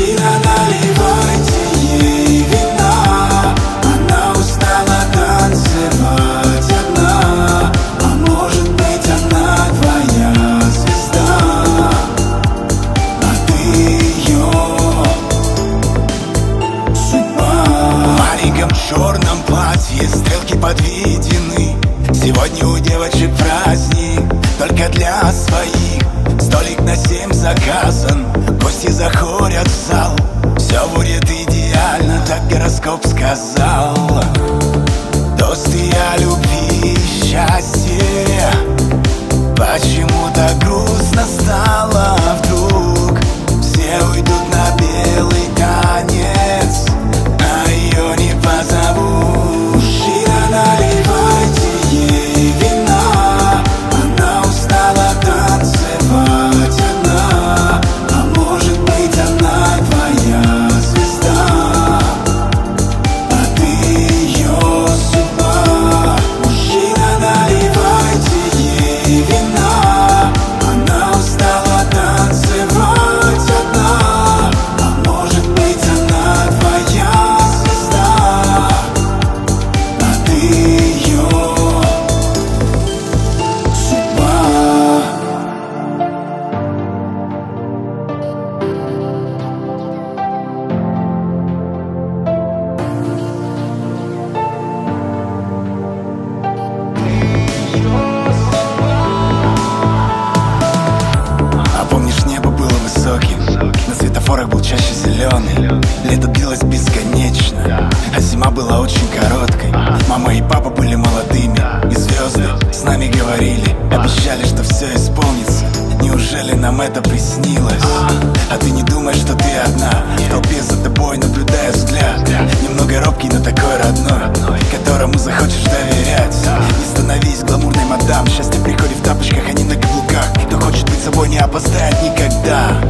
Мужчина, наливайте ей вина, она устала танцевать одна. А может быть, она твоя звезда, а ты ее судьба. В маленьком черном платье стрелки подведены. Сегодня у девочек праздник, только для своих. Столик на 7 заказан, гости заходят в зал. Все будет идеально, так гороскоп сказал. Тосты о любви и счастье. Почему так грустно стало вдруг? Все уйдут на белый танец, а ее не позовут. Мужчина, наливайте ей вина, она устала танцевать одна. А может быть, она твоя звезда, а ты ее судьба. Мужчина, наливайте ей вина, она устала танцевать одна. А может быть, она твоя звезда, а ты ее судьба. А помнишь, небо было высоким, на светофорах был чаще зеленый. Лето длилось бесконечно, а зима была очень короткой. Мама и папа были молодыми, и звезды с нами говорили, обещали, что все исполнится. Неужели нам это приснилось? А ты не думаешь, что ты одна, в толпе за тобой наблюдая взгляд. Немного робкий, но такой родной, которому захочешь доверять. Не становись гламурной мадам, счастье приходит в тапочках, а не на каблуках. Кто хочет быть собой, не опоздает никогда.